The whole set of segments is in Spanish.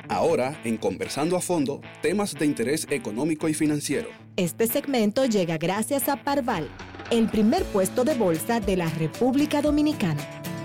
Ahora, en Conversando a Fondo, temas de interés económico y financiero. Este segmento llega gracias a Parval, el primer puesto de bolsa de la República Dominicana.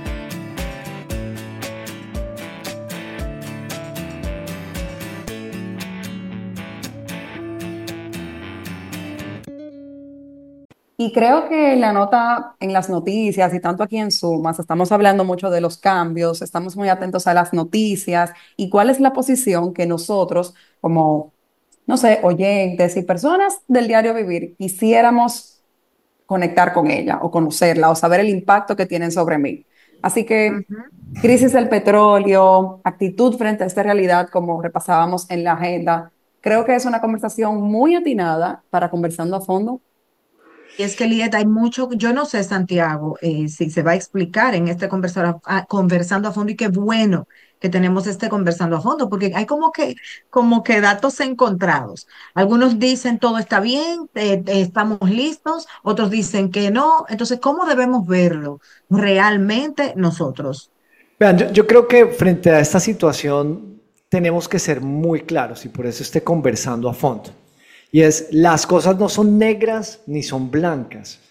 Y creo que la nota en las noticias y tanto aquí en Sumas, estamos hablando mucho de los cambios, estamos muy atentos a las noticias y cuál es la posición que nosotros, como, no sé, oyentes y personas del diario vivir, quisiéramos conectar con ella o conocerla o saber el impacto que tienen sobre mí. Así que Ujú. crisis del petróleo, actitud frente a esta realidad, como repasábamos en la agenda, creo que es una conversación muy atinada para conversando a fondo. Y es que, Lieta, hay mucho, yo no sé, Santiago, si se va a explicar en este conversando a fondo, y qué bueno que tenemos este conversando a fondo, porque hay como que datos encontrados. Algunos dicen todo está bien, estamos listos, otros dicen que no. Entonces, ¿cómo debemos verlo realmente nosotros? Vean, yo creo que frente a esta situación tenemos que ser muy claros y por eso estoy conversando a fondo. Y es, las cosas no son negras ni son blancas,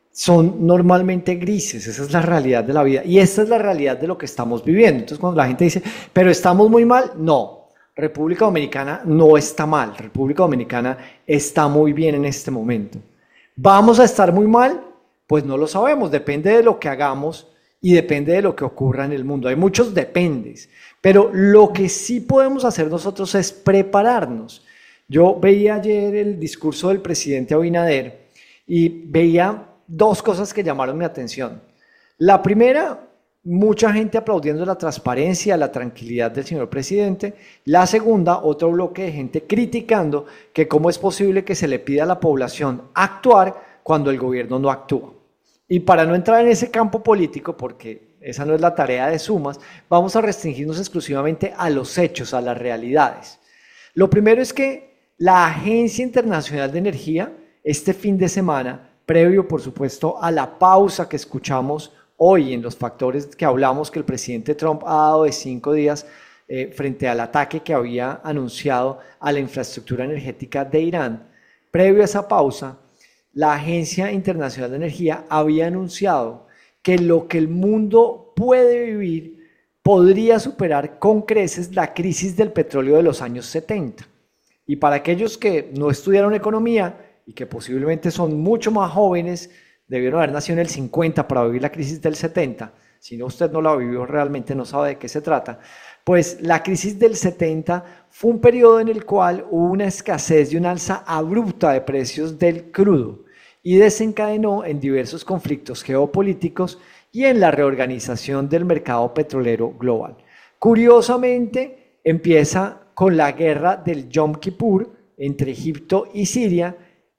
son normalmente grises, esa es la realidad de la vida y esta es la realidad de lo que estamos viviendo. Entonces cuando la gente dice, pero estamos muy mal, no, República Dominicana no está mal, República Dominicana está muy bien en este momento. ¿Vamos a estar muy mal? Pues no lo sabemos, depende de lo que hagamos y depende de lo que ocurra en el mundo. Hay muchos dependes, pero lo que sí podemos hacer nosotros es prepararnos. Yo veía ayer el discurso del presidente Abinader y veía dos cosas que llamaron mi atención. La primera, mucha gente aplaudiendo la transparencia, la tranquilidad del señor presidente. La segunda, otro bloque de gente criticando que cómo es posible que se le pida a la población actuar cuando el gobierno no actúa. Y para no entrar en ese campo político, porque esa no es la tarea de Sumas, vamos a restringirnos exclusivamente a los hechos, a las realidades. Lo primero es que la Agencia Internacional de Energía, este fin de semana, previo por supuesto a la pausa que escuchamos hoy en los factores que hablamos que el presidente Trump ha dado de 5 días frente al ataque que había anunciado a la infraestructura energética de Irán, previo a esa pausa, la Agencia Internacional de Energía había anunciado que lo que el mundo puede vivir podría superar con creces la crisis del petróleo de los años 70. Y para aquellos que no estudiaron economía y que posiblemente son mucho más jóvenes, debieron haber nacido en el 50 para vivir la crisis del 70, si no usted no la vivió realmente no sabe de qué se trata, pues la crisis del 70 fue un periodo en el cual hubo una escasez y una alza abrupta de precios del crudo y desencadenó en diversos conflictos geopolíticos y en la reorganización del mercado petrolero global. Curiosamente, empieza con la guerra del Yom Kippur entre Egipto y Siria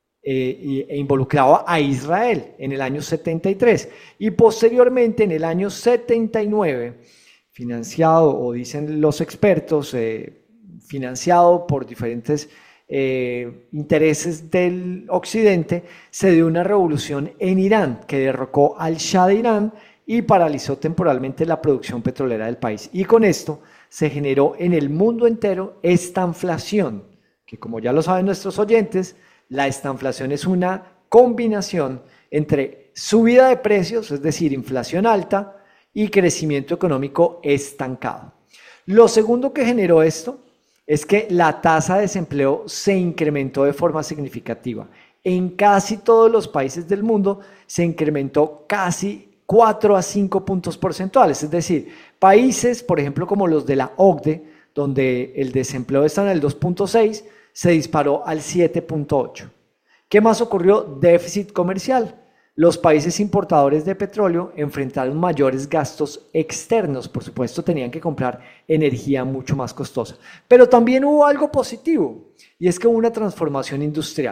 e involucraba a Israel en el año 73 y posteriormente en el año 79, financiado, o dicen los expertos, financiado por diferentes intereses del occidente, se dio una revolución en Irán que derrocó al Shah de Irán y paralizó temporalmente la producción petrolera del país. Y con esto se generó en el mundo entero estanflación, que como ya lo saben nuestros oyentes, la estanflación es una combinación entre subida de precios, es decir, inflación alta, y crecimiento económico estancado. Lo segundo que generó esto es que la tasa de desempleo se incrementó de forma significativa. En casi todos los países del mundo se incrementó casi 4 a 5 puntos porcentuales, es decir, países, por ejemplo, como los de la OCDE, donde el desempleo está en el 2.6, se disparó al 7.8. ¿Qué más ocurrió? Déficit comercial. Los países importadores de petróleo enfrentaron mayores gastos externos, por supuesto tenían que comprar energía mucho más costosa. Pero también hubo algo positivo, y es que hubo una transformación industrial.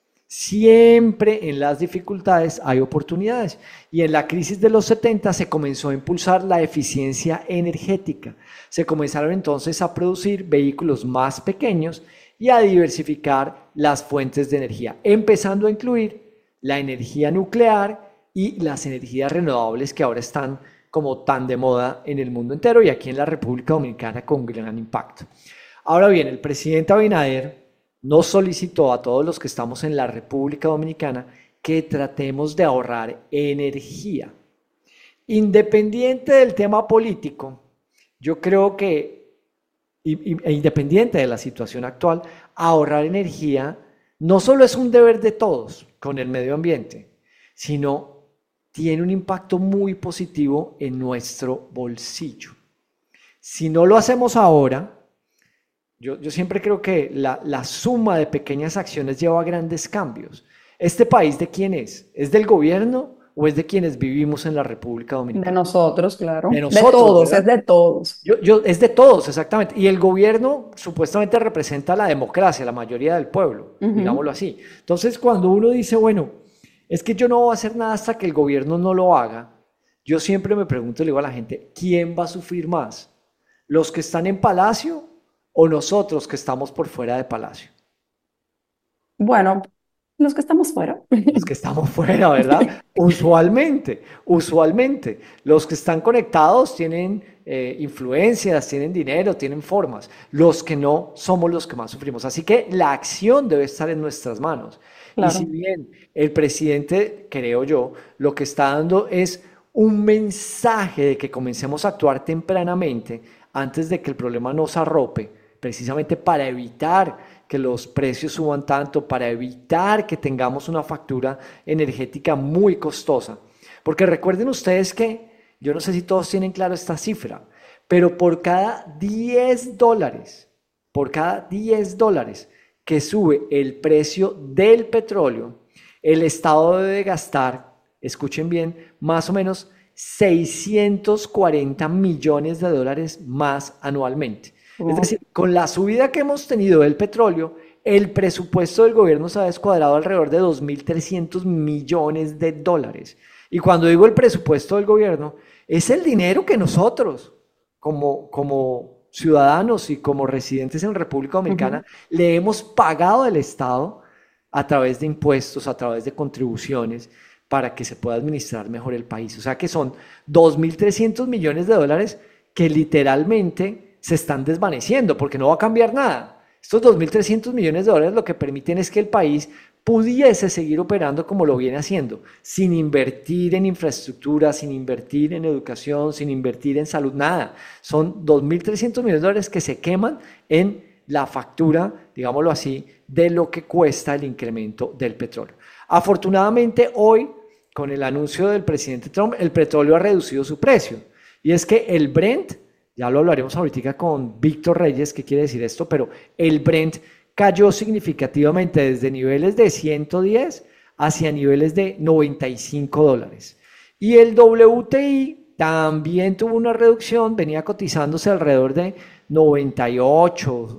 Siempre en las dificultades hay oportunidades y en la crisis de los 70 se comenzó a impulsar la eficiencia energética. Se comenzaron entonces a producir vehículos más pequeños y a diversificar las fuentes de energía, empezando a incluir la energía nuclear y las energías renovables que ahora están como tan de moda en el mundo entero y aquí en la República Dominicana con gran impacto. Ahora bien, el presidente Abinader nos solicitó a todos los que estamos en la República Dominicana que tratemos de ahorrar energía. Independiente del tema político, yo creo que, e independiente de la situación actual, ahorrar energía no solo es un deber de todos con el medio ambiente, sino tiene un impacto muy positivo en nuestro bolsillo. Si no lo hacemos ahora, yo siempre creo que la suma de pequeñas acciones lleva a grandes cambios. ¿Este país de quién es? ¿Es del gobierno o es de quienes vivimos en la República Dominicana? De nosotros, claro. De De nosotros, todos, ¿verdad? es de todos. Es de todos, exactamente. Y el gobierno supuestamente representa la democracia, la mayoría del pueblo, digámoslo así. Entonces, cuando uno dice, bueno, es que yo no voy a hacer nada hasta que el gobierno no lo haga, yo siempre me pregunto, le digo a la gente, ¿quién va a sufrir más? ¿Los que están en Palacio o nosotros que estamos por fuera de Palacio? Bueno, los que estamos fuera. Los que estamos fuera, ¿verdad? Usualmente. Los que están conectados tienen influencias, tienen dinero, tienen formas. Los que no somos los que más sufrimos. Así que la acción debe estar en nuestras manos. Claro. Y si bien el presidente, creo yo, lo que está dando es un mensaje de que comencemos a actuar tempranamente antes de que el problema nos arrope, precisamente para evitar que los precios suban tanto, para evitar que tengamos una factura energética muy costosa. Porque recuerden ustedes que, yo no sé si todos tienen claro esta cifra, pero por cada $10, que sube el precio del petróleo, el Estado debe gastar, escuchen bien, más o menos $640 millones más anualmente. Es decir, con la subida que hemos tenido del petróleo, el presupuesto del gobierno se ha descuadrado alrededor de 2.300 millones de dólares. Y cuando digo el presupuesto del gobierno, es el dinero que nosotros, como ciudadanos y como residentes en República Dominicana, le hemos pagado al Estado a través de impuestos, a través de contribuciones, para que se pueda administrar mejor el país. O sea que son 2.300 millones de dólares que literalmente se están desvaneciendo porque no va a cambiar nada. Estos 2.300 millones de dólares lo que permiten es que el país pudiese seguir operando como lo viene haciendo, sin invertir en infraestructura, sin invertir en educación, sin invertir en salud, nada. Son 2.300 millones de dólares que se queman en la factura, digámoslo así, de lo que cuesta el incremento del petróleo. Afortunadamente hoy, con el anuncio del presidente Trump, el petróleo ha reducido su precio. Y es que el Brent, ya lo hablaremos ahorita con Víctor Reyes, qué quiere decir esto, pero el Brent cayó significativamente desde niveles de 110 hacia niveles de $95. Y el WTI también tuvo una reducción, venía cotizándose alrededor de 98,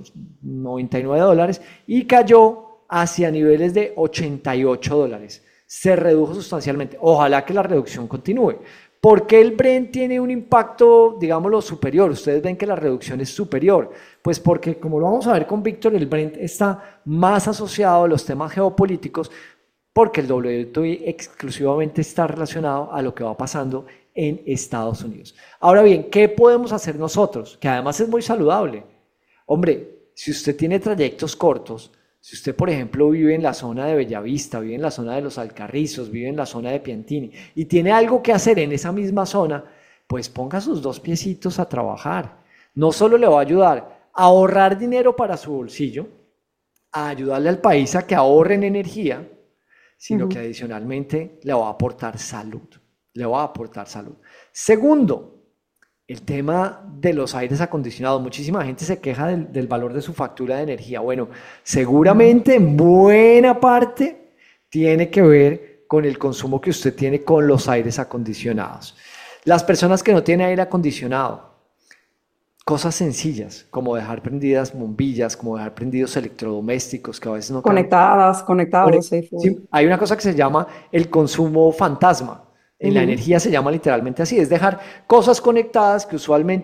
$99 y cayó hacia niveles de $88. Se redujo sustancialmente. Ojalá que la reducción continúe. ¿Por qué el Brent tiene un impacto, digámoslo, superior? Ustedes ven que la reducción es superior. Pues porque, como lo vamos a ver con Víctor, el Brent está más asociado a los temas geopolíticos porque el WTI exclusivamente está relacionado a lo que va pasando en Estados Unidos. Ahora bien, ¿qué podemos hacer nosotros? Que además es muy saludable. Hombre, si usted tiene trayectos cortos, si usted, por ejemplo, vive en la zona de Bellavista, vive en la zona de Los Alcarrizos, vive en la zona de Piantini y tiene algo que hacer en esa misma zona, pues ponga sus dos piecitos a trabajar. No solo le va a ayudar a ahorrar dinero para su bolsillo, a ayudarle al país a que ahorre en energía, sino que adicionalmente le va a aportar salud. Le va a aportar salud. Segundo, el tema de los aires acondicionados. Muchísima gente se queja del valor de su factura de energía. Bueno, seguramente en buena parte tiene que ver con el consumo que usted tiene con los aires acondicionados. Las personas que no tienen aire acondicionado, cosas sencillas, como dejar prendidas bombillas, como dejar prendidos electrodomésticos que a veces no conectados, sí. Sí, hay una cosa que se llama el consumo fantasma. En la energía se llama literalmente así, es dejar cosas conectadas que usualmente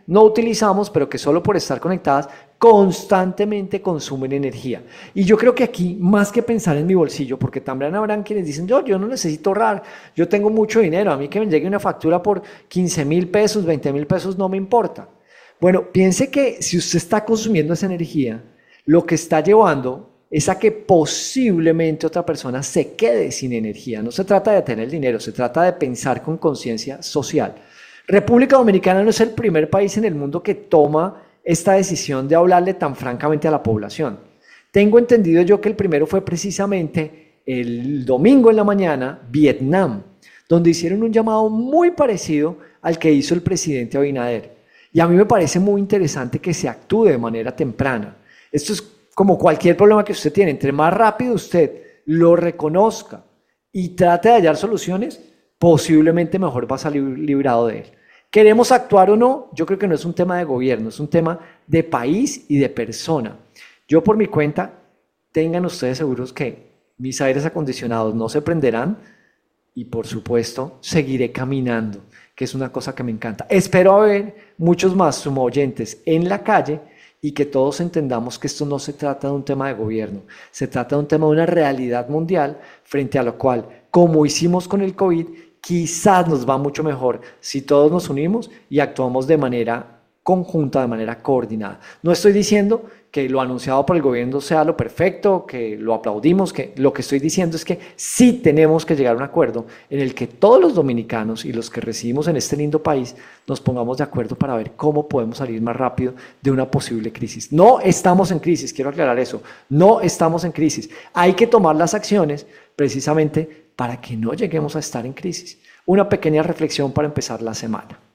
no utilizamos, pero que solo por estar conectadas constantemente consumen energía. Y yo creo que aquí, más que pensar en mi bolsillo, porque también habrán quienes dicen, yo no necesito ahorrar, yo tengo mucho dinero, a mí que me llegue una factura por 15,000 pesos, 20,000 pesos, no me importa. Bueno, piense que si usted está consumiendo esa energía, lo que está llevando es a que posiblemente otra persona se quede sin energía. No se trata de tener dinero, se trata de pensar con conciencia social. República Dominicana no es el primer país en el mundo que toma esta decisión de hablarle tan francamente a la población. Tengo entendido yo que el primero fue precisamente el domingo en la mañana, Vietnam, donde hicieron un llamado muy parecido al que hizo el presidente Abinader. Y a mí me parece muy interesante que se actúe de manera temprana. Esto es como cualquier problema que usted tiene. Entre más rápido usted lo reconozca y trate de hallar soluciones, posiblemente mejor va a salir librado de él. ¿Queremos actuar o no? Yo creo que no es un tema de gobierno, es un tema de país y de persona. Yo por mi cuenta, tengan ustedes seguros que mis aires acondicionados no se prenderán y por supuesto seguiré caminando, que es una cosa que me encanta. Espero ver muchos más sumoyentes en la calle y que todos entendamos que esto no se trata de un tema de gobierno, se trata de un tema de una realidad mundial frente a lo cual, como hicimos con el COVID, quizás nos va mucho mejor si todos nos unimos y actuamos de manera conjunta, de manera coordinada. No estoy diciendo que lo anunciado por el gobierno sea lo perfecto, que lo aplaudimos, que lo que estoy diciendo es que sí tenemos que llegar a un acuerdo en el que todos los dominicanos y los que residimos en este lindo país nos pongamos de acuerdo para ver cómo podemos salir más rápido de una posible crisis. No estamos en crisis, quiero aclarar eso, no estamos en crisis. Hay que tomar las acciones precisamente para que no lleguemos a estar en crisis. Una pequeña reflexión para empezar la semana.